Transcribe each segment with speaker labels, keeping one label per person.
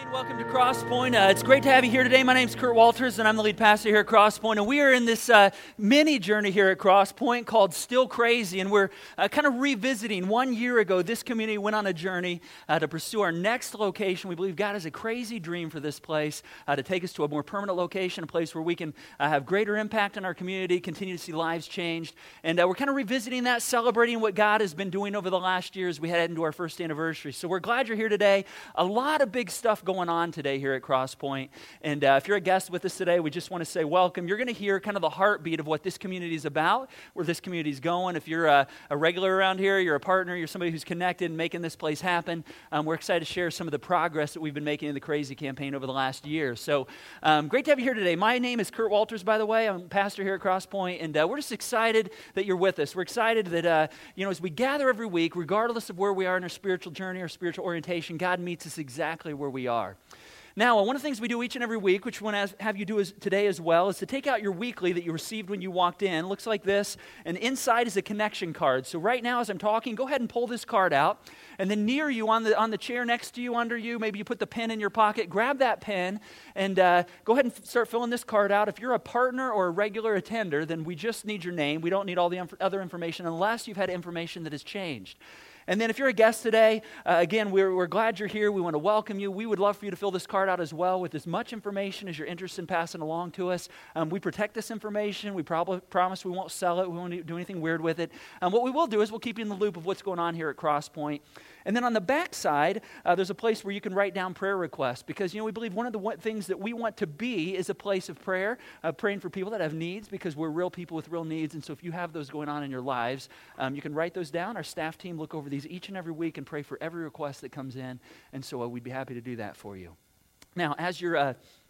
Speaker 1: Welcome to Crosspoint. It's great to have you here today. My name's Kurt Walters, and I'm the lead pastor here at Crosspoint. And we are in this mini journey here at Crosspoint called Still Crazy. And we're kind of revisiting. 1 year ago, this community went on a journey to pursue our next location. We believe God has a crazy dream for this place to take us to a more permanent location, a place where we can have greater impact on our community, continue to see lives changed. And we're kind of revisiting that, celebrating what God has been doing over the last year as we head into our first anniversary. So we're glad you're here today. A lot of big stuff going on today here at Crosspoint. And if you're a guest with us today, we just want to say welcome. You're going to hear kind of the heartbeat of what this community is about, where this community is going. If you're a regular around here, you're a partner, you're somebody who's connected and making this place happen, we're excited to share some of the progress that we've been making in the Crazy campaign over the last year. So great to have you here today. My name is Kurt Walters, by the way. I'm pastor here at Crosspoint, and we're just excited that you're with us. We're excited that, as we gather every week, regardless of where we are in our spiritual journey or spiritual orientation, God meets us exactly where we are. Now, one of the things we do each and every week, which we want to have you do today as well, is to take out your weekly that you received when you walked in. It looks like this, and inside is a connection card. So right now, as I'm talking, go ahead and pull this card out, and then near you, on the chair next to you, under you, maybe you put the pen in your pocket, grab that pen, and go ahead and start filling this card out. If you're a partner or a regular attender, then we just need your name. We don't need all the other information unless you've had information that has changed. And then if you're a guest today, again, we're glad you're here. We want to welcome you. We would love for you to fill this card out as well with as much information as you're interested in passing along to us. We protect this information. We promise we won't sell it. We won't do anything weird with it. What we will do is we'll keep you in the loop of what's going on here at Crosspoint. And then on the back side, there's a place where you can write down prayer requests because, we believe one of the things that we want to be is a place of prayer, praying for people that have needs because we're real people with real needs. And so if you have those going on in your lives, you can write those down. Our staff team look over these each and every week and pray for every request that comes in. And so we'd be happy to do that for you. Now, as you're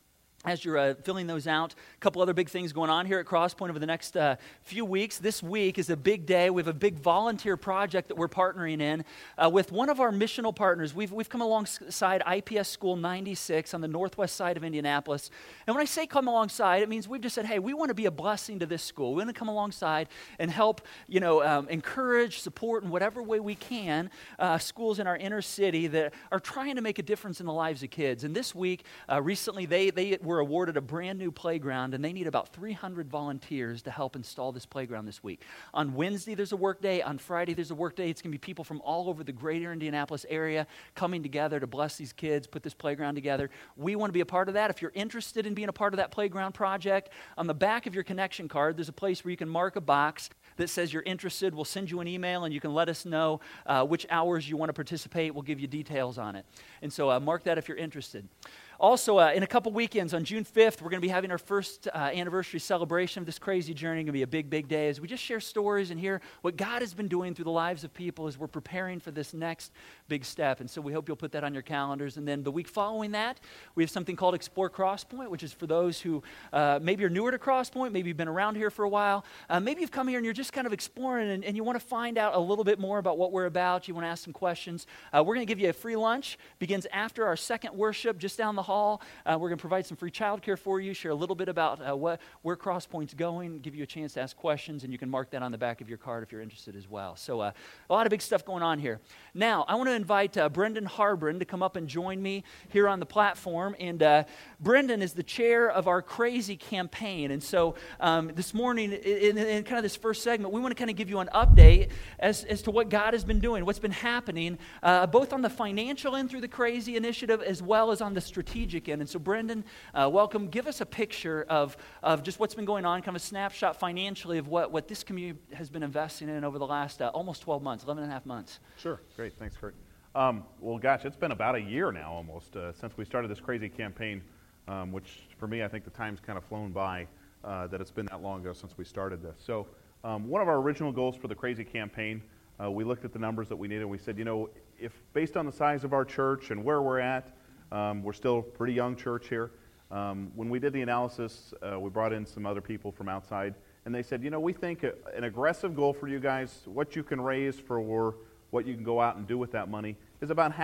Speaker 1: filling those out, a couple other big things going on here at Crosspoint over the next few weeks. This week is a big day. We have a big volunteer project that we're partnering in with one of our missional partners. We've come alongside IPS School 96 on the northwest side of Indianapolis. And when I say come alongside, it means we've just said, hey, we want to be a blessing to this school. We want to come alongside and help, encourage, support in whatever way we can schools in our inner city that are trying to make a difference in the lives of kids. And this week, recently, they were awarded a brand new playground, and they need about 300 volunteers to help install this playground this week. On Wednesday, there's a work day. On Friday, there's a work day. It's going to be people from all over the greater Indianapolis area coming together to bless these kids, put this playground together. We want to be a part of that. If you're interested in being a part of that playground project, on the back of your connection card, there's a place where you can mark a box that says you're interested. We'll send you an email, and you can let us know which hours you want to participate. We'll give you details on it. And so mark that if you're interested. Also, in a couple weekends, on June 5th, we're going to be having our first anniversary celebration of this crazy journey. It's going to be a big, big day as we just share stories and hear what God has been doing through the lives of people as we're preparing for this next big step. And so we hope you'll put that on your calendars. And then the week following that, we have something called Explore Crosspoint, which is for those who maybe are newer to Crosspoint, maybe you've been around here for a while. Maybe you've come here and you're just kind of exploring and you want to find out a little bit more about what we're about. You want to ask some questions. We're going to give you a free lunch. Begins after our second worship just down the hall. We're going to provide some free childcare for you, share a little bit about where Crosspoint's going, give you a chance to ask questions, and you can mark that on the back of your card if you're interested as well. So a lot of big stuff going on here. Now, I want to invite Brendan Harbron to come up and join me here on the platform. And Brendan is the chair of our Crazy campaign. And so this morning, in kind of this first segment, we want to kind of give you an update as to what God has been doing, what's been happening, both on the financial end through the Crazy initiative as well as on the strategic end. And so, Brendan, welcome. Give us a picture of just what's been going on, kind of a snapshot financially of what this community has been investing in over the last almost 12 months, 11 and a half months.
Speaker 2: Sure. Great. Thanks, Kurt. Well, gosh, it's been about a year now almost since we started this Crazy campaign, which for me, I think the time's kind of flown by that it's been that long ago since we started this. So one of our original goals for the Crazy campaign, we looked at the numbers that we needed and we said, if based on the size of our church and where we're at, we're still a pretty young church here. When we did the analysis, we brought in some other people from outside, and they said, we think an aggressive goal for you guys, what you can raise for what you can go out and do with that money, is about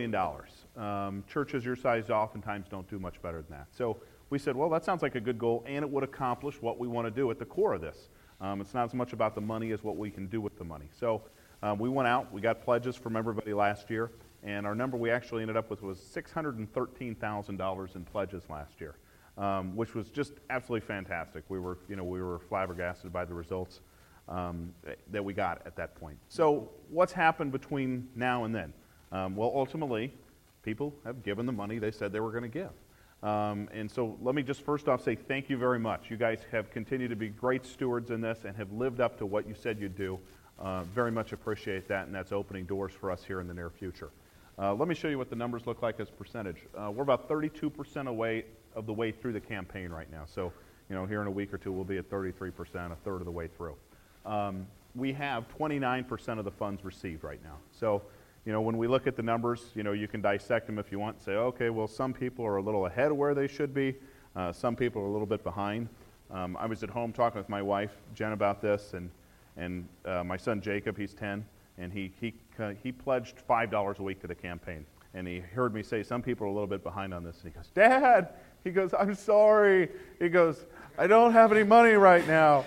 Speaker 2: $500,000. Churches your size oftentimes don't do much better than that. So we said, well, that sounds like a good goal, and it would accomplish what we want to do at the core of this. It's not as much about the money as what we can do with the money. So we went out, we got pledges from everybody last year, And our number we actually ended up with was $613,000 in pledges last year, which was just absolutely fantastic. We were flabbergasted by the results that we got at that point. So what's happened between now and then? Well, ultimately, people have given the money they said they were going to give. And so let me just first off say thank you very much. You guys have continued to be great stewards in this and have lived up to what you said you'd do. Very much appreciate that, and that's opening doors for us here in the near future. Let me show you what the numbers look like as percentage. We're about 32% away of the way through the campaign right now. So, here in a week or two, we'll be at 33%, a third of the way through. We have 29% of the funds received right now. So, when we look at the numbers, you can dissect them if you want and say, okay, well, some people are a little ahead of where they should be. Some people are a little bit behind. I was at home talking with my wife, Jen, about this, and my son Jacob, he's 10, and he pledged $5 a week to the campaign. And he heard me say, some people are a little bit behind on this. And he goes, Dad, he goes, I'm sorry. He goes, I don't have any money right now.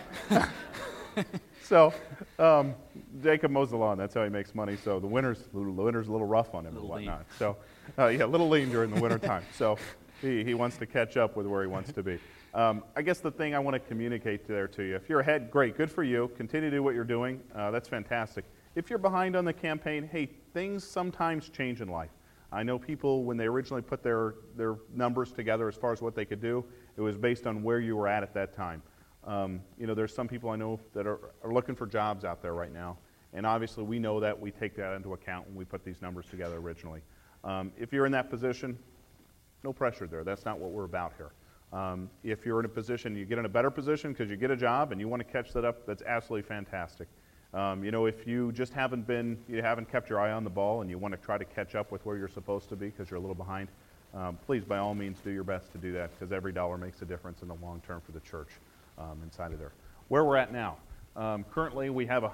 Speaker 2: So Jacob mows the lawn. That's how he makes money. So the winter's a little rough on him and whatnot. Lean. So a little lean during the wintertime. So he wants to catch up with where he wants to be. I guess the thing I want to communicate there to you, if you're ahead, great, good for you. Continue to do what you're doing. That's fantastic. If you're behind on the campaign, hey, things sometimes change in life. I know people, when they originally put their numbers together as far as what they could do, it was based on where you were at that time. There's some people I know that are looking for jobs out there right now, and obviously we know that. We take that into account when we put these numbers together originally. If you're in that position, no pressure there. That's not what we're about here. If you're in a position, you get in a better position because you get a job and you want to catch that up, that's absolutely fantastic. If you just haven't kept your eye on the ball and you want to try to catch up with where you're supposed to be because you're a little behind, please, by all means, do your best to do that because every dollar makes a difference in the long term for the church inside of there. Where we're at now. Currently, we have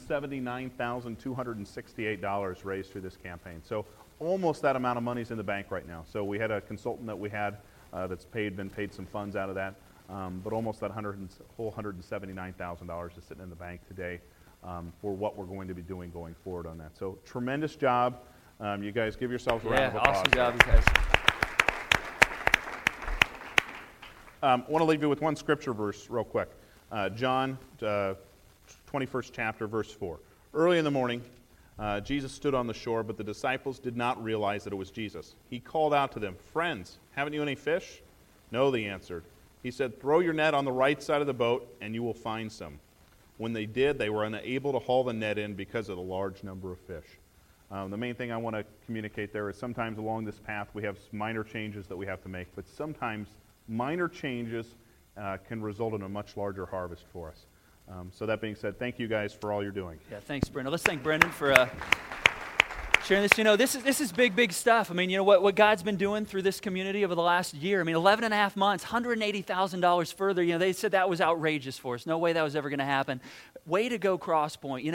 Speaker 2: $179,268 raised through this campaign. So almost that amount of money's in the bank right now. So we had a consultant that we had that's been paid some funds out of that, but almost that whole $179,000 is sitting in the bank today for what we're going to be doing going forward on that. So tremendous job. You guys give yourselves a round of applause.
Speaker 1: Awesome job, you guys.
Speaker 2: I want to leave you with one scripture verse real quick. John 21st chapter, verse 4. Early in the morning, Jesus stood on the shore, but the disciples did not realize that it was Jesus. He called out to them, "Friends, haven't you any fish?" "No," they answered. He said, "Throw your net on the right side of the boat, and you will find some." When they did, they were unable to haul the net in because of the large number of fish. The main thing I want to communicate there is sometimes along this path we have minor changes that we have to make, but sometimes minor changes can result in a much larger harvest for us. So that being said, thank you guys for all you're doing.
Speaker 1: Yeah, thanks, Brendan. Let's thank Brendan for sharing this. This is big stuff. I mean, what God's been doing through this community over the last year. I mean, 11 and a half months, $180,000 further. They said that was outrageous for us. No way that was ever going to happen. Way to go, Crosspoint.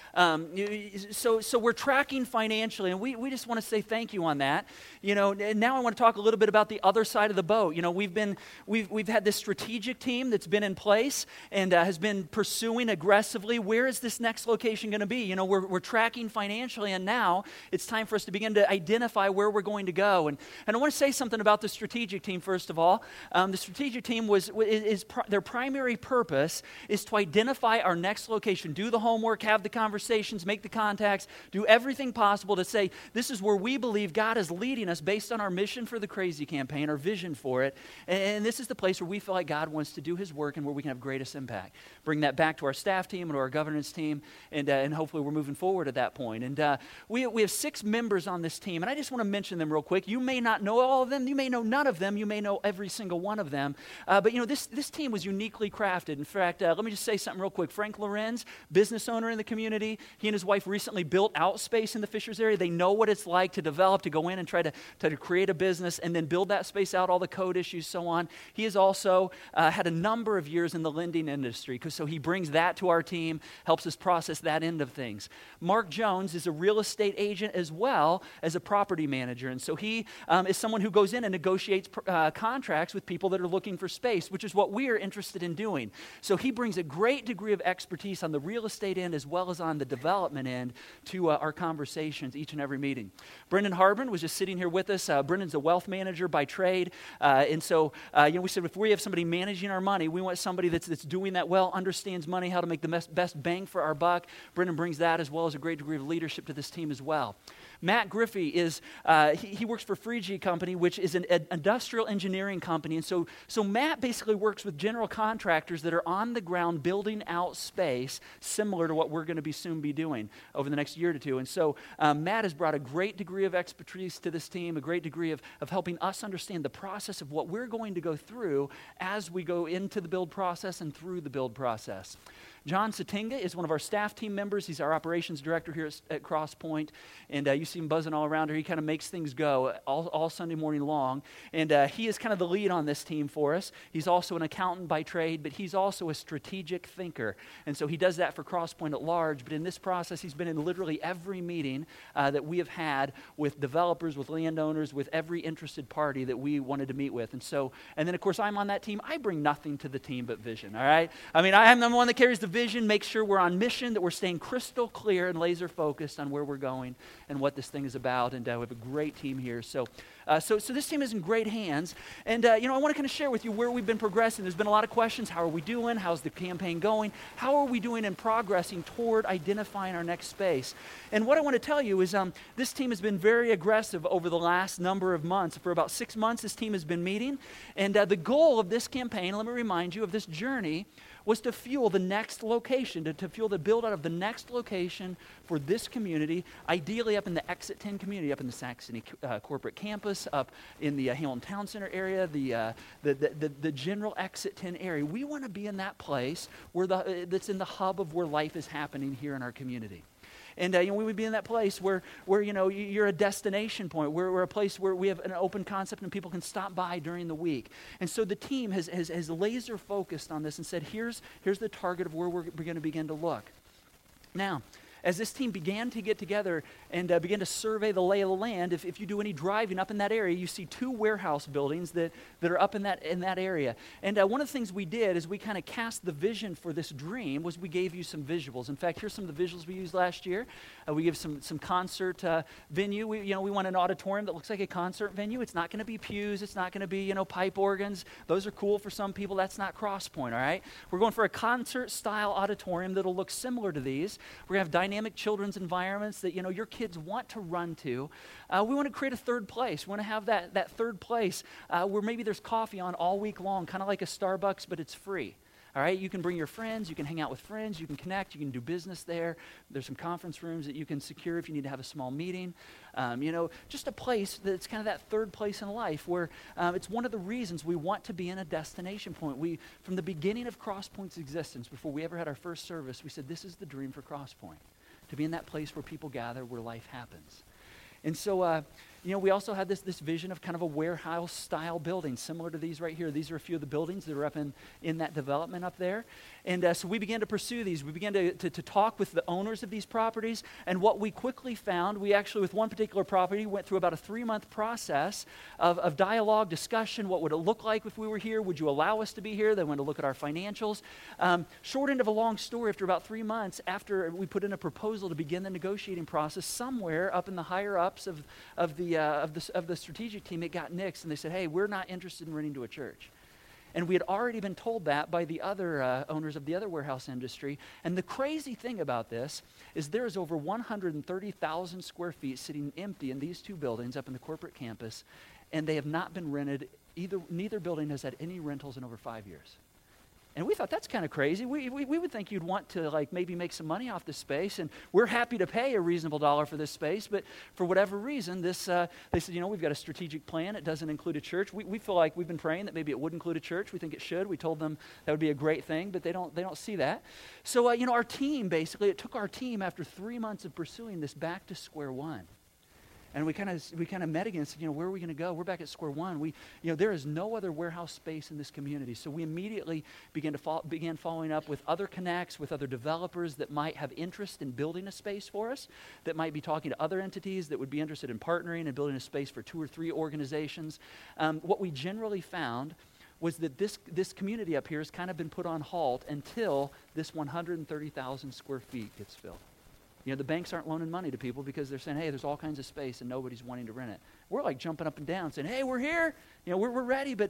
Speaker 1: So we're tracking financially, and we just want to say thank you on that. And now I want to talk a little bit about the other side of the boat. We've had this strategic team that's been in place and has been pursuing aggressively. Where is this next location going to be? We're tracking financially, and now it's time for us to begin to identify where we're going to go. And I want to say something about the strategic team first of all. The strategic team their primary purpose is to identify our next location, do the homework, have the conversations, make the contacts, do everything possible to say, this is where we believe God is leading us based on our mission for the Crazy Campaign, our vision for it. And this is the place where we feel like God wants to do his work and where we can have greatest impact. Bring that back to our staff team and to our governance team, and hopefully we're moving forward at that point. And we have 6 members on this team, and I just want to mention them real quick. You may not know all of them. You may know none of them. You may know every single one of them. But this team was uniquely crafted. In fact, let me just say something real quick. Frank Lorenz, business owner in the community, he and his wife recently built Outspace in the Fishers area. They know what it's like to develop, to go in and try to create a business and then build that space out, all the code issues, so on. He has also had a number of years in the lending industry, so he brings that to our team, helps us process that end of things. Mark Jones is a real estate agent as well as a property manager, and so he is someone who goes in and negotiates contracts with people that are looking for space, which is what we are interested in doing. So he brings a great degree of expertise on the real estate end as well as on on the development end to our conversations each and every meeting. Brendan Harbin was just sitting here with us. Brendan's a wealth manager by trade. And so, we said if we have somebody managing our money, we want somebody that's doing that well, understands money, how to make the best bang for our buck. Brendan brings that as well as a great degree of leadership to this team as well. Matt Griffey is, he works for Freegee Company, which is an industrial engineering company. And so Matt basically works with general contractors that are on the ground building out space similar to what we're going to soon be doing over the next year to two. And so Matt has brought a great degree of expertise to this team, a great degree of helping us understand the process of what we're going to go through as we go into the build process and through the build process. John Satinga is one of our staff team members. He's our operations director here at Crosspoint. And you see him buzzing all around here. He kind of makes things go all Sunday morning long. And he is kind of the lead on this team for us. He's also an accountant by trade, but he's also a strategic thinker. And so he does that for Crosspoint at large. But in this process, he's been in literally every meeting that we have had with developers, with landowners, with every interested party that we wanted to meet with. And then, of course, I'm on that team. I bring nothing to the team but vision, all right? I mean, I'm the one that carries the vision, make sure we're on mission, that we're staying crystal clear and laser focused on where we're going and what this thing is about. And we have a great team here. So this team is in great hands. And, I want to kind of share with you where we've been progressing. There's been a lot of questions. How are we doing? How's the campaign going? How are we doing in progressing toward identifying our next space? And what I want to tell you is this team has been very aggressive over the last number of months. For about 6 months, this team has been meeting. And the goal of this campaign, let me remind you of this journey, was to fuel the next location, to fuel the build out of the next location for this community, ideally up in the Exit 10 community, up in the Saxony corporate campus, up in the Hamilton Town Center area, the general Exit 10 area. We want to be in that place where that's in the hub of where life is happening here in our community. And we would be in that place where you're a destination point, where we're a place where we have an open concept and people can stop by during the week. And so the team has laser focused on this and said, here's the target of where we're going to begin to look. Now, as this team began to get together and began to survey the lay of the land, if you do any driving up in that area, you see 2 warehouse buildings that are up in that area. And one of the things we did is we kind of cast the vision for this dream was we gave you some visuals. In fact, here's some of the visuals we used last year. We give some concert venue. We want an auditorium that looks like a concert venue. It's not going to be pews. It's not going to be pipe organs. Those are cool for some people. That's not Crosspoint, all right? We're going for a concert-style auditorium that'll look similar to these. We're going to have dynamic children's environments that your kids want to run to. We want to create a third place. We want to have that third place where maybe there's coffee on all week long, kind of like a Starbucks, but it's free. All right, you can bring your friends, you can hang out with friends, you can connect, you can do business there. There's some conference rooms that you can secure if you need to have a small meeting. Just a place that's kind of that third place in life where it's one of the reasons we want to be in a destination point. From the beginning of Crosspoint's existence, before we ever had our first service, we said this is the dream for Crosspoint, to be in that place where people gather, where life happens. And so, we also had this vision of kind of a warehouse-style building, similar to these right here. These are a few of the buildings that are up in that development up there. And so we began to pursue these. We began to talk with the owners of these properties. And what we quickly found, we actually, with one particular property, went through about a 3-month process of dialogue, discussion. What would it look like if we were here? Would you allow us to be here? They went to look at our financials. Short end of a long story, after about 3 months, after we put in a proposal to begin the negotiating process, somewhere up in the higher ups of the strategic team, it got nixed, and they said, hey, we're not interested in renting to a church. And we had already been told that by the other owners of the other warehouse industry. And the crazy thing about this is there is over 130,000 square feet sitting empty in these 2 buildings up in the corporate campus, and they have not been rented. Neither building has had any rentals in over 5 years. And we thought, that's kind of crazy. We would think you'd want to maybe make some money off this space, and we're happy to pay a reasonable dollar for this space, but for whatever reason, they said, we've got a strategic plan. It doesn't include a church. We feel like we've been praying that maybe it would include a church. We think it should. We told them that would be a great thing, but they don't see that. So, our team, basically, it took our team after 3 months of pursuing this back to square one. And we kind of met again and said, where are we going to go? We're back at square one. There is no other warehouse space in this community. So we immediately began following up with other connects, with other developers that might have interest in building a space for us, that might be talking to other entities that would be interested in partnering and building a space for 2 or 3 organizations. What we generally found was that this community up here has kind of been put on halt until this 130,000 square feet gets filled. The banks aren't loaning money to people because they're saying, hey, there's all kinds of space and nobody's wanting to rent it. We're like jumping up and down saying, hey, we're here. We're ready, but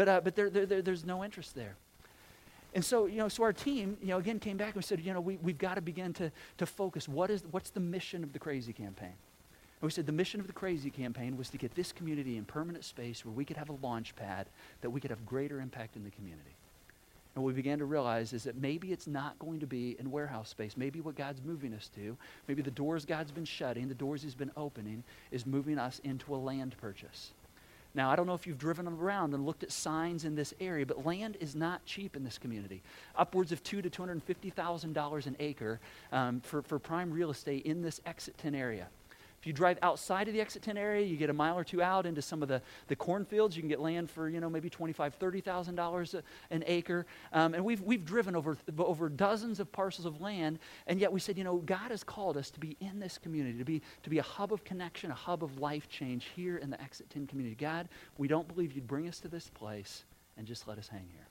Speaker 1: there's no interest there. And so, so our team, again, came back and we said, we've got to begin to focus. What's the mission of the Crazy Campaign? And we said the mission of the Crazy Campaign was to get this community in permanent space where we could have a launch pad, that we could have greater impact in the community. And what we began to realize is that maybe it's not going to be in warehouse space. Maybe what God's moving us to, maybe the doors God's been shutting, the doors he's been opening, is moving us into a land purchase. Now, I don't know if you've driven around and looked at signs in this area, but land is not cheap in this community. Upwards of $200,000 to $250,000 an acre for prime real estate in this Exit 10 area. If you drive outside of the Exit 10 area, you get a mile or two out into some of the cornfields, you can get land for, maybe $25,000, $30,000 an acre. And we've driven over dozens of parcels of land, and yet we said, God has called us to be in this community, to be a hub of connection, a hub of life change here in the Exit 10 community. God, we don't believe you'd bring us to this place and just let us hang here.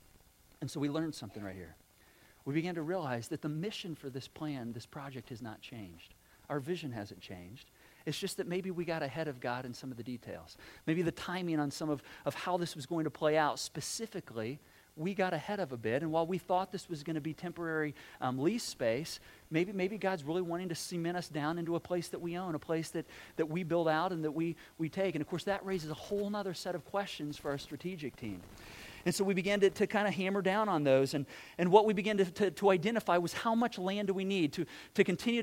Speaker 1: And so we learned something right here. We began to realize that the mission for this plan, this project, has not changed. Our vision hasn't changed. It's just that maybe we got ahead of God in some of the details. Maybe the timing on some of how this was going to play out specifically, we got ahead of a bit. And while we thought this was going to be temporary lease space, maybe God's really wanting to cement us down into a place that we own, a place that we build out and that we take. And of course, that raises a whole other set of questions for our strategic team. And so we began to kind of hammer down on those. And what we began to identify was how much land do we need to continue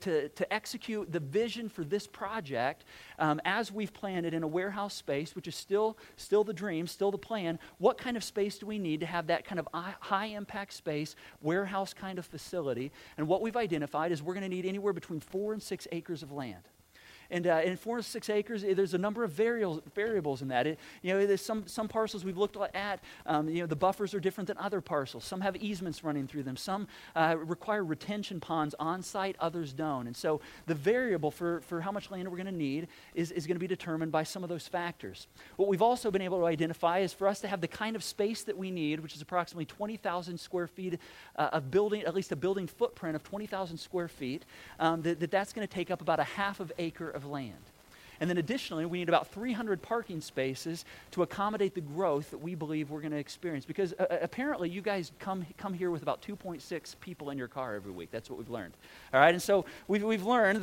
Speaker 1: to execute the vision for this project as we've planned it in a warehouse space, which is still the dream, still the plan. What kind of space do we need to have that kind of high impact space, warehouse kind of facility? And what we've identified is we're going to need anywhere between 4 and 6 acres of land. And in 4 to 6 acres, there's a number of variables in that. There's some parcels we've looked at. The buffers are different than other parcels. Some have easements running through them. Some require retention ponds on site. Others don't. And so the variable for how much land we're going to need is going to be determined by some of those factors. What we've also been able to identify is for us to have the kind of space that we need, which is approximately 20,000 square feet of building, at least a building footprint of 20,000 square feet. That's going to take up about a half of acre of land. And then additionally, we need about 300 parking spaces to accommodate the growth that we believe we're going to experience. Because apparently you guys come here with about 2.6 people in your car every week. That's what we've learned. All right, and so we've learned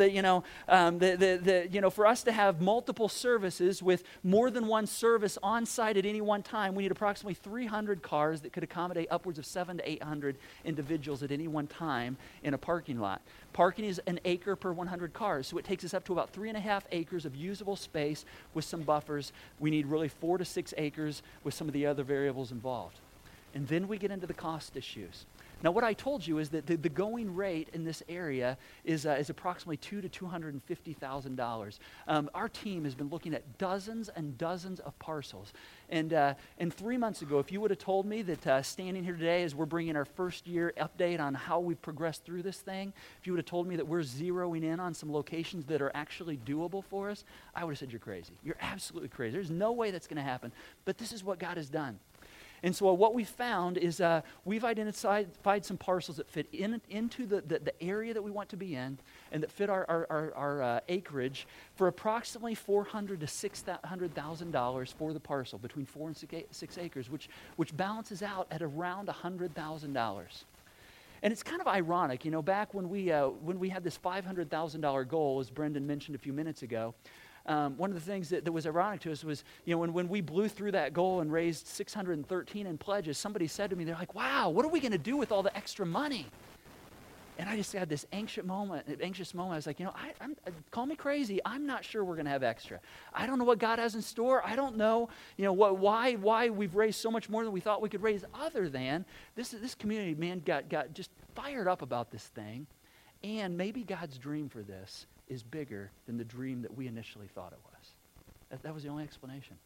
Speaker 1: that for us to have multiple services with more than one service on site at any one time, we need approximately 300 cars that could accommodate upwards of 700 to 800 individuals at any one time in a parking lot. Parking is an acre per 100 cars, so it takes us up to about 3.5 acres of usable space with some buffers. We need really 4 to 6 acres with some of the other variables involved. And then we get into the cost issues. Now, what I told you is that the going rate in this area is approximately $200,000 to $250,000. Our team has been looking at dozens and dozens of parcels. And 3 months ago, if you would have told me that standing here today as we're bringing our first year update on how we've progressed through this thing, if you would have told me that we're zeroing in on some locations that are actually doable for us, I would have said you're crazy. You're absolutely crazy. There's no way that's going to happen. But this is what God has done. And so what we found is we've identified some parcels that fit into the area that we want to be in and that fit our acreage for approximately $400,000 to $600,000 for the parcel, between 4 and 6 acres, which balances out at around $100,000. And it's kind of ironic, back when we had this $500,000 goal, as Brendan mentioned a few minutes ago, one of the things that was ironic to us was, when we blew through that goal and raised 613 in pledges, somebody said to me, they're like, wow, what are we going to do with all the extra money? And I just had this anxious moment. I was like, call me crazy. I'm not sure we're going to have extra. I don't know what God has in store. I don't know, why we've raised so much more than we thought we could raise, other than this community, man, got just fired up about this thing. And maybe God's dream for this is bigger than the dream that we initially thought it was. That was the only explanation.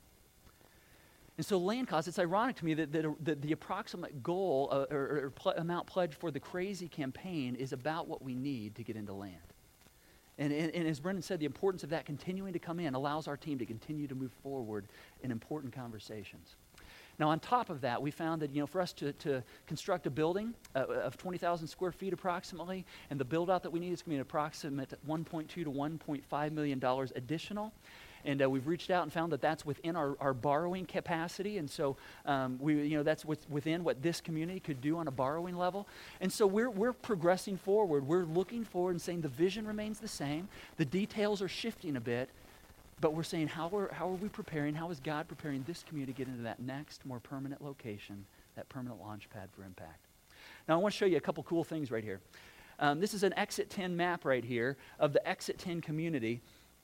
Speaker 1: And so land costs, it's ironic to me that the approximate goal or amount pledged for the Crazy Campaign is about what we need to get into land. And as Brendan said, the importance of that continuing to come in allows our team to continue to move forward in important conversations. Now, on top of that, we found that, for us to construct a building of 20,000 square feet approximately, and the build-out that we need is going to be an approximate $1.2 to $1.5 million additional. And we've reached out and found that that's within our borrowing capacity. And so that's within what this community could do on a borrowing level. And so we're progressing forward. We're looking forward and saying the vision remains the same. The details are shifting a bit. But we're saying, how are we preparing? How is God preparing this community to get into that next, more permanent location, that permanent launch pad for impact? Now, I want to show you a couple cool things right here. This is an Exit 10 map right here of the Exit 10 community.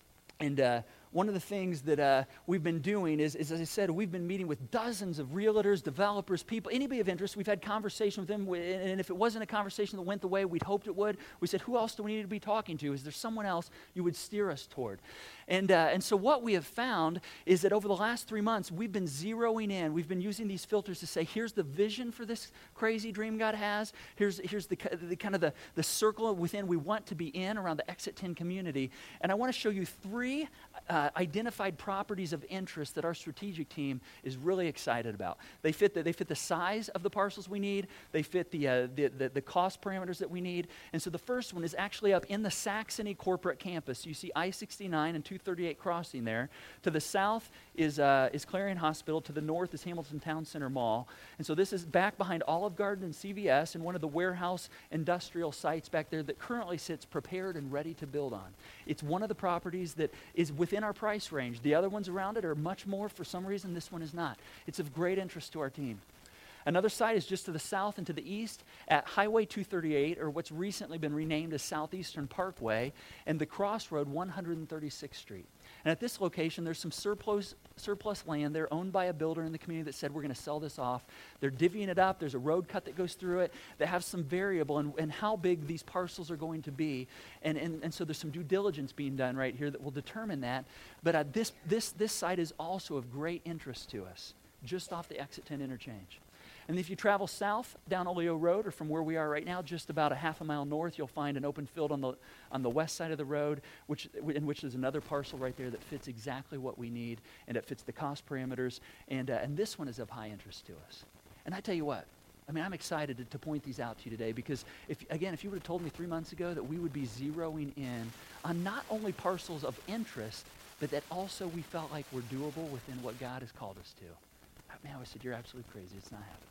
Speaker 1: And one of the things that we've been doing is, as I said, we've been meeting with dozens of realtors, developers, people, anybody of interest. We've had conversation with them, and if it wasn't a conversation that went the way we'd hoped it would, we said, who else do we need to be talking to? Is there someone else you would steer us toward? And so what we have found is that over the last 3 months, we've been zeroing in. We've been using these filters to say, here's the vision for this crazy dream God has. Here's the kind of the circle within we want to be in around the Exit 10 community. And I want to show you 3 identified properties of interest that our strategic team is really excited about. They fit the size of the parcels we need. They fit the cost parameters that we need. And so the first one is actually up in the Saxony corporate campus. You see I-69 and 238 crossing there. To the south is Clarion Hospital. To the north is Hamilton Town Center Mall. And so this is back behind Olive Garden and CVS and one of the warehouse industrial sites back there that currently sits prepared and ready to build on. It's one of the properties that is within our price range. The other ones around it are much more. For some reason, this one is not. It's of great interest to our team. Another site is just to the south and to the east at Highway 238, or what's recently been renamed as Southeastern Parkway, and the crossroad 136th Street. And at this location, there's some surplus land there owned by a builder in the community that said, we're going to sell this off. They're divvying it up. There's a road cut that goes through it that has some variable in how big these parcels are going to be. And so there's some due diligence being done right here that will determine that. But this site is also of great interest to us, just off the Exit 10 interchange. And if you travel south down Oleo Road, or from where we are right now, just about a half a mile north, you'll find an open field on the west side of the road, in which there's another parcel right there that fits exactly what we need, and it fits the cost parameters. And this one is of high interest to us. And I tell you what, I'm excited to point these out to you today, because if you would have told me 3 months ago that we would be zeroing in on not only parcels of interest, but that also we felt like we're doable within what God has called us to. Man, I said, you're absolutely crazy. It's not happening.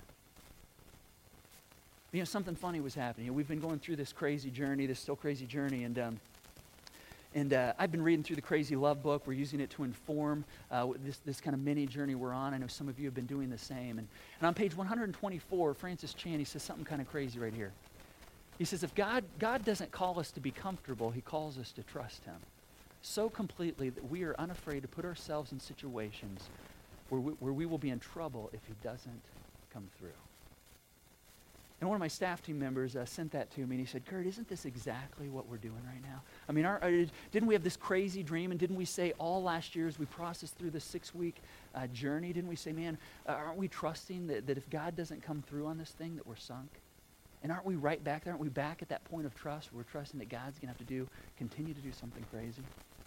Speaker 1: Something funny was happening. We've been going through this crazy journey, this still crazy journey, and I've been reading through the Crazy Love book. We're using it to inform this kind of mini journey we're on. I know some of you have been doing the same. And on page 124, Francis Chan, he says something kind of crazy right here. He says, if God doesn't call us to be comfortable, he calls us to trust him so completely that we are unafraid to put ourselves in situations where we will be in trouble if he doesn't come through. And one of my staff team members sent that to me, and he said, Kurt, isn't this exactly what we're doing right now? Didn't we have this crazy dream, and didn't we say all last year as we processed through this 6-week journey, didn't we say, man, aren't we trusting that if God doesn't come through on this thing, that we're sunk? And aren't we right back there? Aren't we back at that point of trust where we're trusting that God's going to have to continue to do something crazy?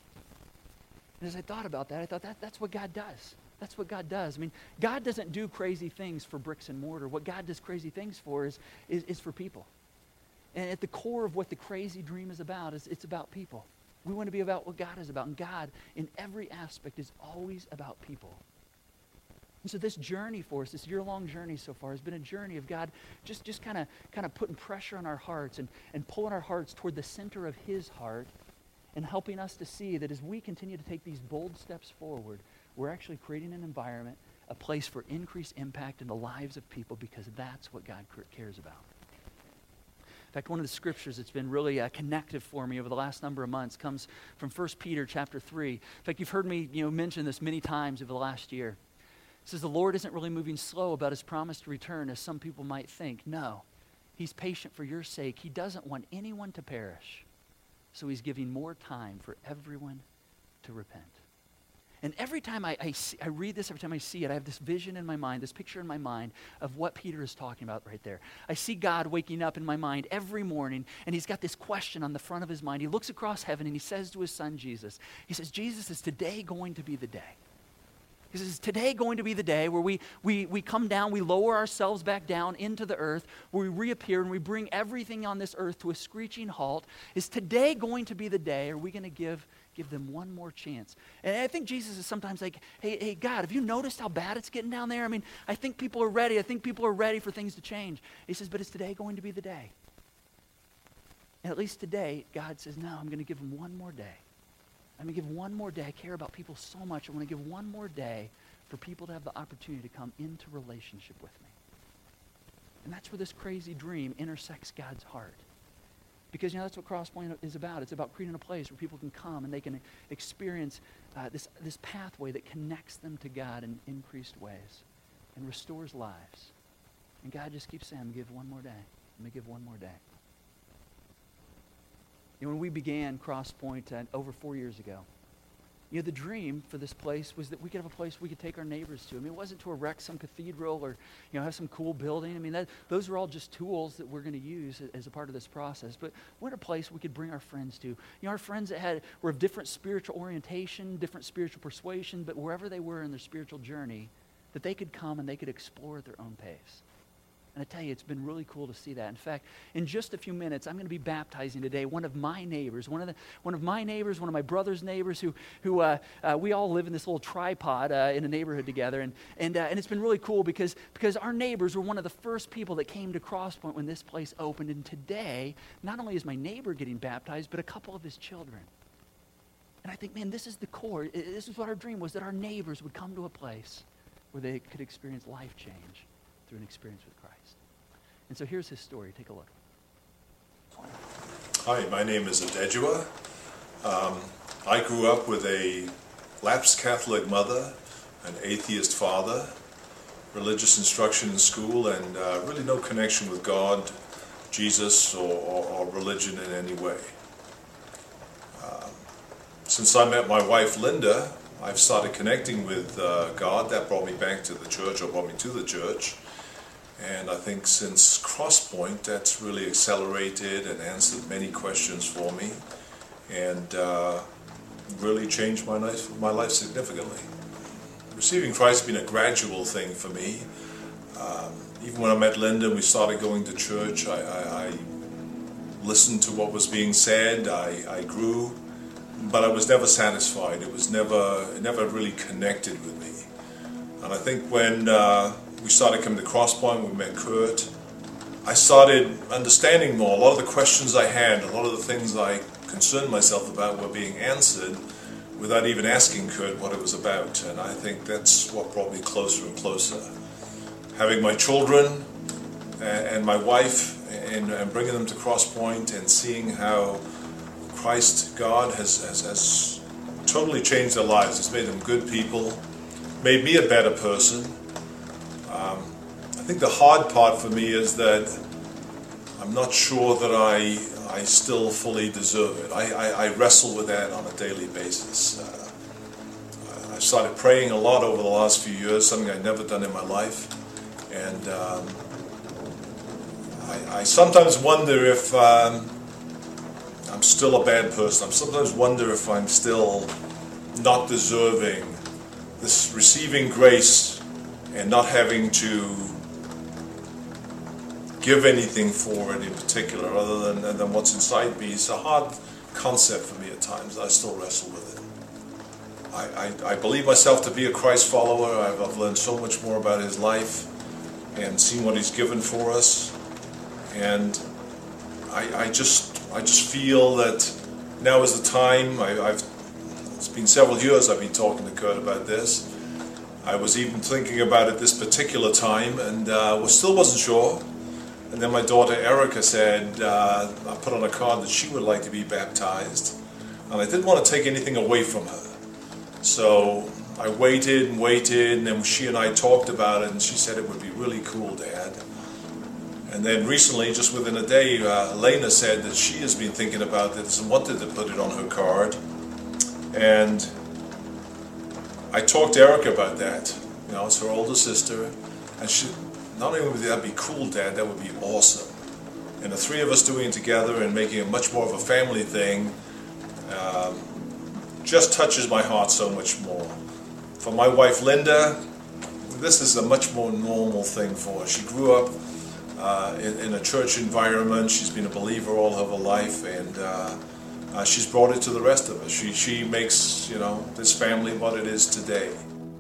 Speaker 1: And as I thought about that, I thought that's what God does. That's what God does. God doesn't do crazy things for bricks and mortar. What God does crazy things for is for people. And at the core of what the crazy dream is about is it's about people. We want to be about what God is about. And God, in every aspect, is always about people. And so this journey for us, this year-long journey so far, has been a journey of God just kind of putting pressure on our hearts and pulling our hearts toward the center of his heart, and helping us to see that as we continue to take these bold steps forward, we're actually creating an environment, a place for increased impact in the lives of people, because that's what God cares about. In fact, one of the scriptures that's been really connective for me over the last number of months comes from 1 Peter chapter 3. In fact, you've heard me mention this many times over the last year. It says, the Lord isn't really moving slow about his promise to return, as some people might think. No, he's patient for your sake. He doesn't want anyone to perish. So he's giving more time for everyone to repent. And every time I read this, every time I see it, I have this vision in my mind, this picture in my mind of what Peter is talking about right there. I see God waking up in my mind every morning, and he's got this question on the front of his mind. He looks across heaven, and he says to his son, Jesus, he says, Jesus, is today going to be the day? Because is today going to be the day where we come down, we lower ourselves back down into the earth, where we reappear and we bring everything on this earth to a screeching halt? Is today going to be the day? Are we going to give them one more chance? And I think Jesus is sometimes like, hey, God, have you noticed how bad it's getting down there? I mean, I think people are ready. I think people are ready for things to change. He says, but is today going to be the day? And at least today, God says, no, I'm going to give them one more day. I'm going to give one more day. I care about people so much. I want to give one more day for people to have the opportunity to come into relationship with me. And that's where this crazy dream intersects God's heart. Because, that's what Crosspoint is about. It's about creating a place where people can come and they can experience this pathway that connects them to God in increased ways and restores lives. And God just keeps saying, I'm going to give one more day. I'm going to give one more day. When we began Crosspoint over 4 years ago, the dream for this place was that we could have a place we could take our neighbors to. I mean, it wasn't to erect some cathedral or, have some cool building. I mean, those were all just tools that we're going to use as a part of this process. But what a place we could bring our friends to. Our friends that were of different spiritual orientation, different spiritual persuasion, but wherever they were in their spiritual journey, that they could come and they could explore at their own pace. And I tell you, it's been really cool to see that. In fact, in just a few minutes, I'm going to be baptizing today one of my neighbors, one of my brother's neighbors who we all live in this little tripod in a neighborhood together. And it's been really cool because our neighbors were one of the first people that came to Crosspoint when this place opened. And today, not only is my neighbor getting baptized, but a couple of his children. And I think, man, this is the core. This is what our dream was, that our neighbors would come to a place where they could experience life change through an experience with Christ. And so here's his story. Take a look.
Speaker 3: Hi, my name is Adejua. I grew up with a lapsed Catholic mother, an atheist father, religious instruction in school, and really no connection with God, Jesus, or religion in any way. Since I met my wife, Linda, I've started connecting with God. That brought me back to the church, or brought me to the church. And I think since Crosspoint, that's really accelerated and answered many questions for me, and really changed my life significantly. Receiving Christ has been a gradual thing for me. Even when I met Linda and we started going to church, I listened to what was being said. I grew, but I was never satisfied. It never really connected with me. And I think when we started coming to Crosspoint, we met Kurt, I started understanding more. A lot of the questions I had, a lot of the things I concerned myself about were being answered without even asking Kurt what it was about. And I think that's what brought me closer and closer. Having my children and my wife and bringing them to Crosspoint and seeing how Christ, God, has totally changed their lives. It's made them good people, made me a better person. I think the hard part for me is that I'm not sure that I still fully deserve it. I wrestle with that on a daily basis. I started praying a lot over the last few years, something I'd never done in my life. And I sometimes wonder if I'm still a bad person. I sometimes wonder if I'm still not deserving this receiving grace and not having to give anything for it in particular other than what's inside me. It's a hard concept for me at times. I still wrestle with it. I believe myself to be a Christ follower. I've learned so much more about his life and seen what he's given for us. And I just feel that now is the time. It's been several years I've been talking to Kurt about this. I was even thinking about it this particular time and still wasn't sure. And then my daughter Erica said, I put on a card that she would like to be baptized. And I didn't want to take anything away from her. So I waited, and then she and I talked about it, and she said it would be really cool, Dad. And then recently, just within a day, Elena said that she has been thinking about this and wanted to put it on her card. And I talked to Erica about that. It's her older sister. And she, not only would that be cool, Dad, that would be awesome. And the three of us doing it together and making it much more of a family thing just touches my heart so much more. For my wife Linda, this is a much more normal thing for her. She grew up in a church environment. She's been a believer all of her life, and she's brought it to the rest of us. She makes, this family what it is today.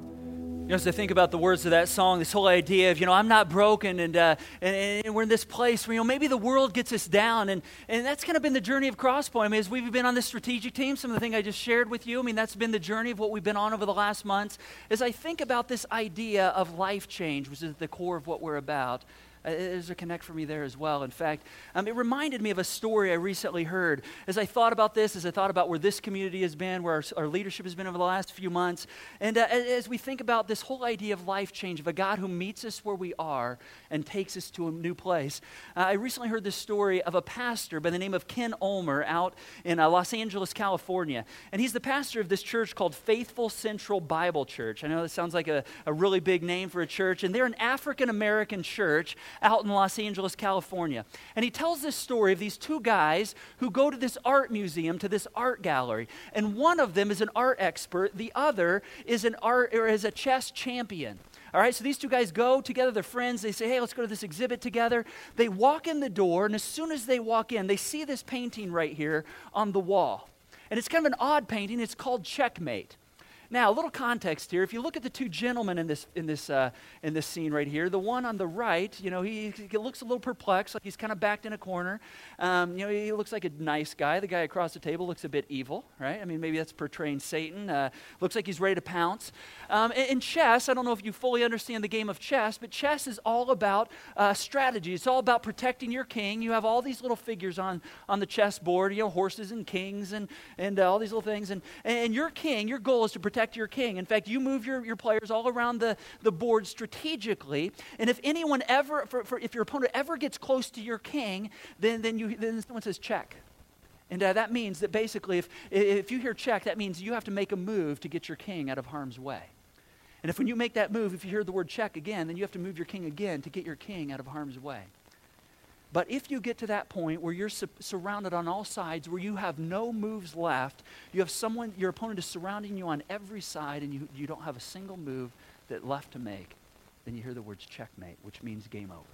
Speaker 1: As I think about the words of that song, this whole idea of, I'm not broken, and we're in this place where, maybe the world gets us down, and that's kind of been the journey of Crosspoint. I mean, as we've been on this strategic team, some of the things I just shared with you, that's been the journey of what we've been on over the last months. As I think about this idea of life change, which is at the core of what we're about, there's a connect for me there as well. In fact, it reminded me of a story I recently heard. As I thought about this, as I thought about where this community has been, where our leadership has been over the last few months, and as we think about this whole idea of life change, of a God who meets us where we are and takes us to a new place, I recently heard this story of a pastor by the name of Ken Ulmer out in Los Angeles, California. And he's the pastor of this church called Faithful Central Bible Church. I know that sounds like a really big name for a church, and they're an African-American church out in Los Angeles, California. And he tells this story of these two guys who go to this art museum, to this art gallery. And one of them is an art expert. The other is a chess champion. All right, so these two guys go together, they're friends. They say, hey, let's go to this exhibit together. They walk in the door, and as soon as they walk in, they see this painting right here on the wall. And it's kind of an odd painting. It's called Checkmate. Now, a little context here. If you look at the two gentlemen in this scene right here, the one on the right, he looks a little perplexed, like he's kind of backed in a corner. He looks like a nice guy. The guy across the table looks a bit evil, right? Maybe that's portraying Satan. Looks like he's ready to pounce. In chess, I don't know if you fully understand the game of chess, but chess is all about strategy. It's all about protecting your king. You have all these little figures on the chessboard, horses and kings and all these little things. And your king, your goal is to protect your king. In fact, you move your players all around the board strategically, and if anyone ever, if your opponent ever gets close to your king, then someone says check. And that means that basically if you hear check, that means you have to make a move to get your king out of harm's way. And when you make that move, if you hear the word check again, then you have to move your king again to get your king out of harm's way. But if you get to that point where you're surrounded on all sides, where you have no moves left, you have your opponent is surrounding you on every side, and you don't have a single move left to make, then you hear the words checkmate, which means game over.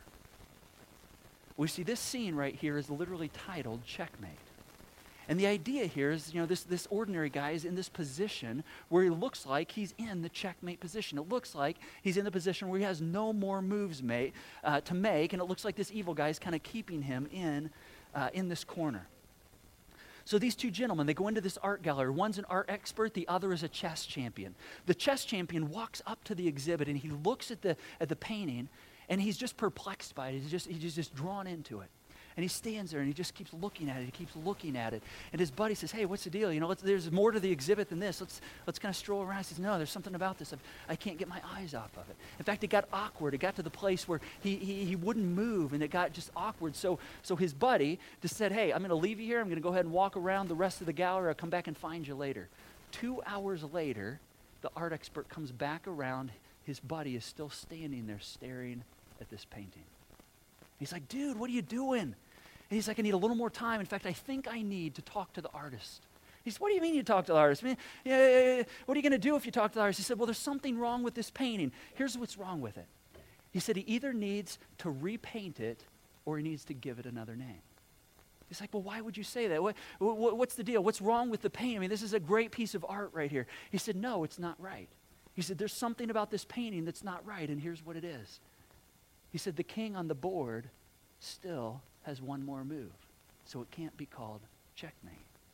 Speaker 1: We see this scene right here is literally titled Checkmate. And the idea here is, this ordinary guy is in this position where he looks like he's in the checkmate position. It looks like he's in the position where he has no more moves to make, and it looks like this evil guy is kind of keeping him in this corner. So these two gentlemen, they go into this art gallery. One's an art expert, the other is a chess champion. The chess champion walks up to the exhibit, and he looks at the painting, and he's just perplexed by it. He's just drawn into it. And he stands there and he just keeps looking at it. He keeps looking at it. And his buddy says, hey, what's the deal? There's more to the exhibit than this. Let's kind of stroll around. He says, no, there's something about this. I can't get my eyes off of it. In fact, it got awkward. It got to the place where he wouldn't move, and it got just awkward. So his buddy just said, hey, I'm going to leave you here. I'm going to go ahead and walk around the rest of the gallery. I'll come back and find you later. 2 hours later, the art expert comes back around. His buddy is still standing there staring at this painting. He's like, dude, what are you doing? And he's like, I need a little more time. In fact, I think I need to talk to the artist. He said, what do you mean you talk to the artist? What are you going to do if you talk to the artist? He said, well, there's something wrong with this painting. Here's what's wrong with it. He said he either needs to repaint it or he needs to give it another name. He's like, well, why would you say that? What's the deal? What's wrong with the painting? This is a great piece of art right here. He said, no, it's not right. He said, there's something about this painting that's not right, and here's what it is. He said, the king on the board still has one more move, so it can't be called checkmate.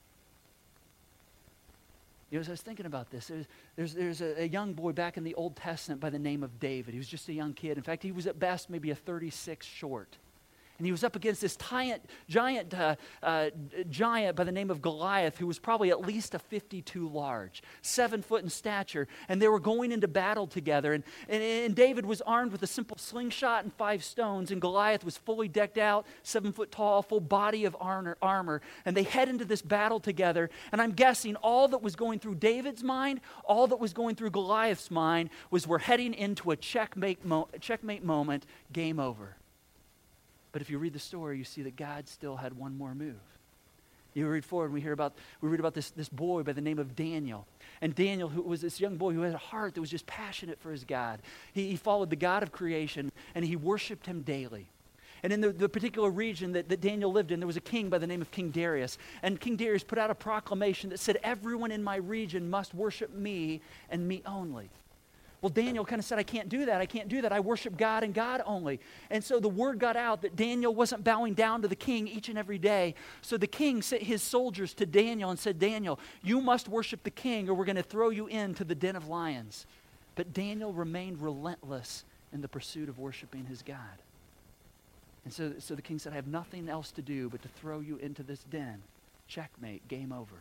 Speaker 1: As I was thinking about this, there's a young boy back in the Old Testament by the name of David. He was just a young kid. In fact, he was at best maybe a 36 short. And he was up against this giant by the name of Goliath, who was probably at least a 52 large, 7 foot in stature. And they were going into battle together. And David was armed with a simple slingshot and 5 stones. And Goliath was fully decked out, 7 foot tall, full body of armor. And they head into this battle together. And I'm guessing all that was going through David's mind, all that was going through Goliath's mind, was we're heading into a checkmate moment, game over. But if you read the story, you see that God still had one more move. You read forward and we read about this boy by the name of Daniel. And Daniel, who was this young boy who had a heart that was just passionate for his God. He followed the God of creation and he worshiped him daily. And in the particular region that Daniel lived in, there was a king by the name of King Darius. And King Darius put out a proclamation that said, everyone in my region must worship me and me only. Well, Daniel kind of said, I can't do that. I can't do that. I worship God and God only. And so the word got out that Daniel wasn't bowing down to the king each and every day. So the king sent his soldiers to Daniel and said, Daniel, you must worship the king or we're going to throw you into the den of lions. But Daniel remained relentless in the pursuit of worshiping his God. And so the king said, I have nothing else to do but to throw you into this den. Checkmate, game over.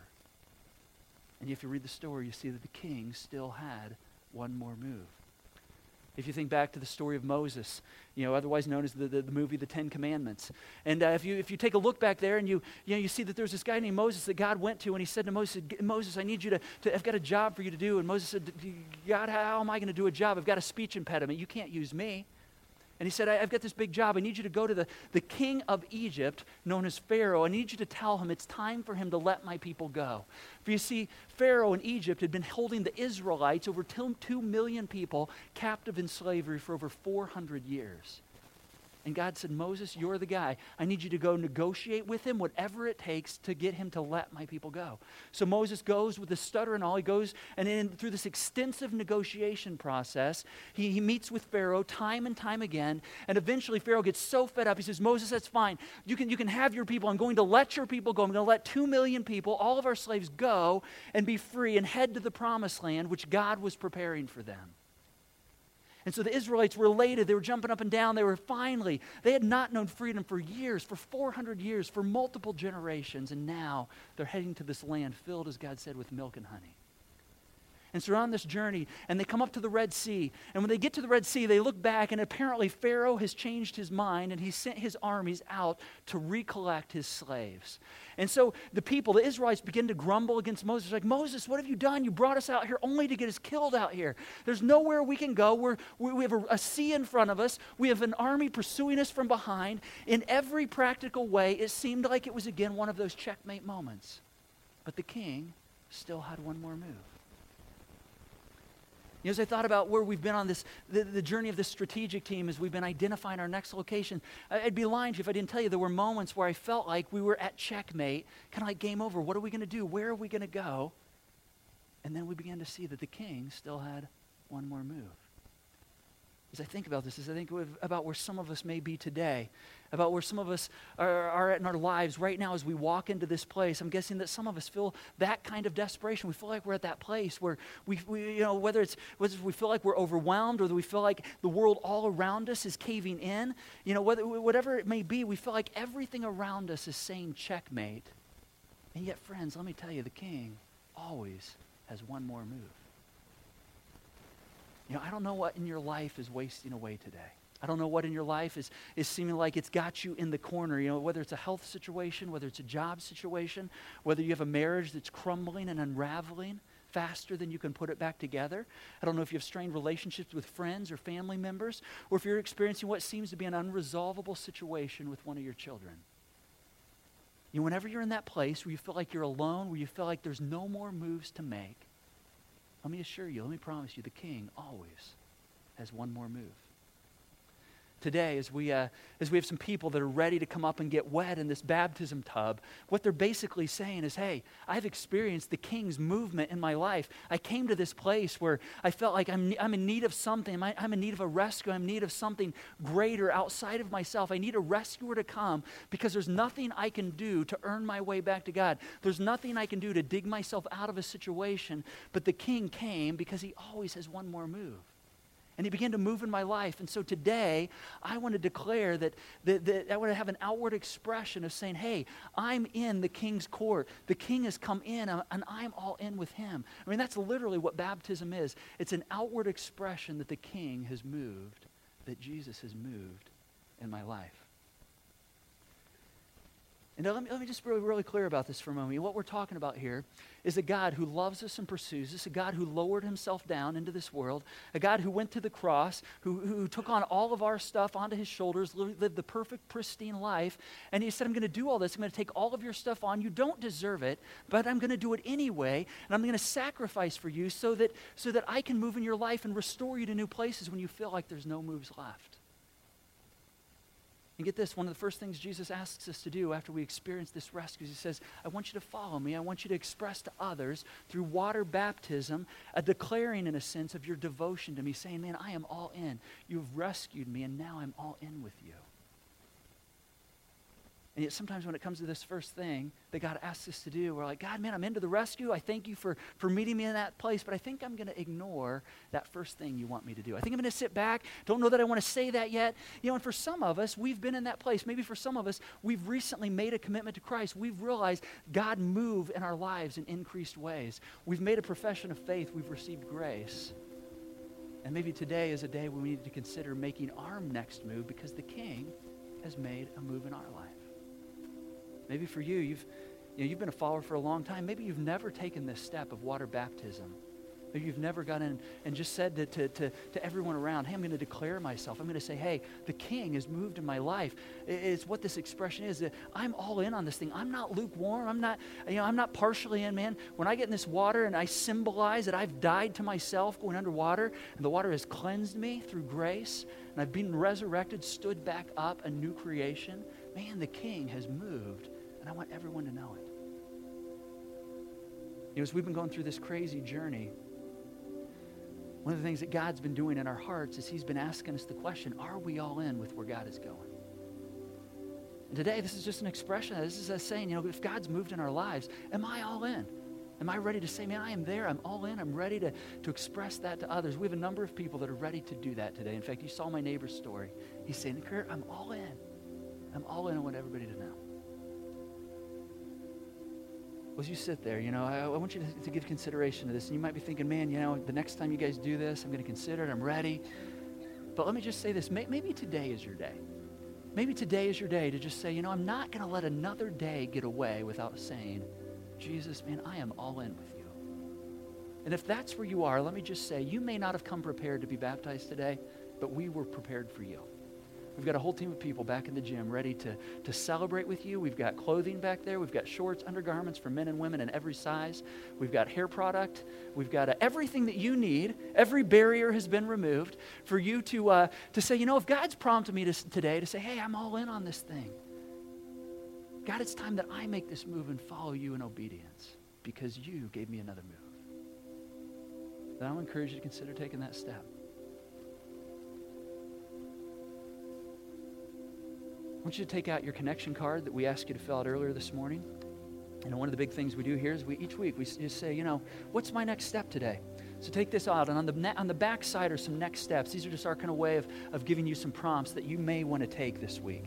Speaker 1: And if you read the story, you see that the king still had one more move. If you think back to the story of Moses, otherwise known as the movie The Ten Commandments, and if you take a look back there and you see that there's this guy named Moses that God went to and he said to Moses, Moses, I need you to I've got a job for you to do. And Moses said, God, how am I going to do a job? I've got a speech impediment. You can't use me. And he said, I've got this big job. I need you to go to the king of Egypt, known as Pharaoh. I need you to tell him it's time for him to let my people go. For you see, Pharaoh in Egypt had been holding the Israelites, over 2 million people, captive in slavery for over 400 years. And God said, Moses, you're the guy. I need you to go negotiate with him, whatever it takes to get him to let my people go. So Moses goes with the stutter and all. He goes, and through this extensive negotiation process, he meets with Pharaoh time and time again. And eventually Pharaoh gets so fed up, he says, Moses, that's fine. You can have your people. I'm going to let your people go. I'm going to let 2 million people, all of our slaves, go and be free and head to the promised land, which God was preparing for them. And so the Israelites were elated. They were jumping up and down. They had not known freedom for years, for 400 years, for multiple generations. And now they're heading to this land filled, as God said, with milk and honey. And so they're on this journey, and they come up to the Red Sea. And when they get to the Red Sea, they look back, and apparently Pharaoh has changed his mind, and he sent his armies out to recollect his slaves. And so the Israelites, begin to grumble against Moses. Like, Moses, what have you done? You brought us out here only to get us killed out here. There's nowhere we can go. We have a sea in front of us. We have an army pursuing us from behind. In every practical way, it seemed like it was again one of those checkmate moments. But the king still had one more move. As I thought about where we've been on the journey of this strategic team as we've been identifying our next location, I'd be lying to you if I didn't tell you there were moments where I felt like we were at checkmate, kind of like game over. What are we going to do? Where are we going to go? And then we began to see that the king still had one more move. As I think about this, as I think about where some of us may be today, about where some of us are at in our lives right now as we walk into this place, I'm guessing that some of us feel that kind of desperation. We feel like we're at that place where we whether we feel like we're overwhelmed or we feel like the world all around us is caving in, whatever it may be, we feel like everything around us is saying checkmate. And yet, friends, let me tell you, the king always has one more move. I don't know what in your life is wasting away today. I don't know what in your life is seeming like it's got you in the corner, whether it's a health situation, whether it's a job situation, whether you have a marriage that's crumbling and unraveling faster than you can put it back together. I don't know if you have strained relationships with friends or family members, or if you're experiencing what seems to be an unresolvable situation with one of your children. Whenever you're in that place where you feel like you're alone, where you feel like there's no more moves to make, let me assure you, let me promise you, the king always has one more move. Today, as we have some people that are ready to come up and get wet in this baptism tub, what they're basically saying is, hey, I've experienced the king's movement in my life. I came to this place where I felt like I'm in need of something. I'm in need of a rescue. I'm in need of something greater outside of myself. I need a rescuer to come because there's nothing I can do to earn my way back to God. There's nothing I can do to dig myself out of a situation. But the king came because he always has one more move. And he began to move in my life. And so today, I want to declare that I want to have an outward expression of saying, hey, I'm in the king's court. The king has come in, and I'm all in with him. I mean, that's literally what baptism is. It's an outward expression that the king has moved, that Jesus has moved in my life. And let me just be really clear about this for a moment. What we're talking about here is a God who loves us and pursues us, a God who lowered himself down into this world, a God who went to the cross, who took on all of our stuff onto his shoulders, lived the perfect, pristine life, and he said, I'm going to do all this. I'm going to take all of your stuff on. You don't deserve it, but I'm going to do it anyway, and I'm going to sacrifice for you so that I can move in your life and restore you to new places when you feel like there's no moves left. And get this, one of the first things Jesus asks us to do after we experience this rescue is he says, I want you to follow me. I want you to express to others through water baptism, a declaring in a sense of your devotion to me, saying, man, I am all in. You've rescued me, and now I'm all in with you. And yet sometimes when it comes to this first thing that God asks us to do, we're like, God, man, I'm into the rescue. I thank you for meeting me in that place, but I think I'm going to ignore that first thing you want me to do. I think I'm going to sit back. Don't know that I want to say that yet. And for some of us, we've been in that place. Maybe for some of us, we've recently made a commitment to Christ. We've realized God move in our lives in increased ways. We've made a profession of faith. We've received grace. And maybe today is a day when we need to consider making our next move because the King has made a move in our life. Maybe for you, you've been a follower for a long time. Maybe you've never taken this step of water baptism. Maybe you've never gone in and just said to everyone around, hey, I'm going to declare myself. I'm going to say, hey, the King has moved in my life. It's what this expression is. That I'm all in on this thing. I'm not lukewarm. I'm not partially in, man. When I get in this water and I symbolize that I've died to myself going underwater, and the water has cleansed me through grace, and I've been resurrected, stood back up, a new creation, man, the King has moved. And I want everyone to know it. As we've been going through this crazy journey, one of the things that God's been doing in our hearts is he's been asking us the question, are we all in with where God is going? And today, this is just an expression. This is us saying, if God's moved in our lives, am I all in? Am I ready to say, man, I am there. I'm all in. I'm ready to express that to others. We have a number of people that are ready to do that today. In fact, you saw my neighbor's story. He's saying, Kurt, I'm all in. I'm all in. I want everybody to know. Well, as you sit there, I want you to give consideration to this. And you might be thinking, man, the next time you guys do this, I'm going to consider it. I'm ready. But let me just say this. Maybe today is your day. Maybe today is your day to just say, I'm not going to let another day get away without saying, Jesus, man, I am all in with you. And if that's where you are, let me just say, you may not have come prepared to be baptized today, but we were prepared for you. We've got a whole team of people back in the gym ready to celebrate with you. We've got clothing back there. We've got shorts, undergarments for men and women in every size. We've got hair product. We've got everything that you need. Every barrier has been removed for you to say, if God's prompted me today to say, hey, I'm all in on this thing. God, it's time that I make this move and follow you in obedience because you gave me another move. Then I'll encourage you to consider taking that step. I want you to take out your connection card that we asked you to fill out earlier this morning. One of the big things we do here is each week we just say, what's my next step today? So take this out, and on the back side are some next steps. These are just our kind of way of giving you some prompts that you may want to take this week.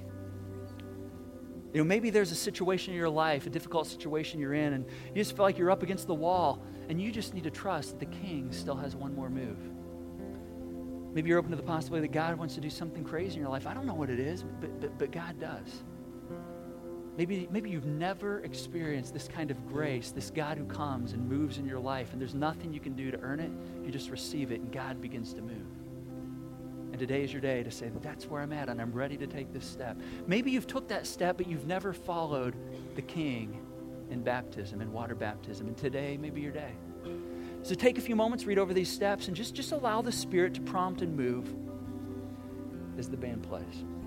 Speaker 1: Maybe there's a situation in your life, a difficult situation you're in, and you just feel like you're up against the wall, and you just need to trust that the King still has one more move. Maybe you're open to the possibility that God wants to do something crazy in your life. I don't know what it is, but God does. Maybe you've never experienced this kind of grace, this God who comes and moves in your life, and there's nothing you can do to earn it. You just receive it, and God begins to move. And today is your day to say, that's where I'm at, and I'm ready to take this step. Maybe you've took that step, but you've never followed the King in baptism, in water baptism, and today may be your day. So take a few moments, read over these steps, and just allow the Spirit to prompt and move as the band plays.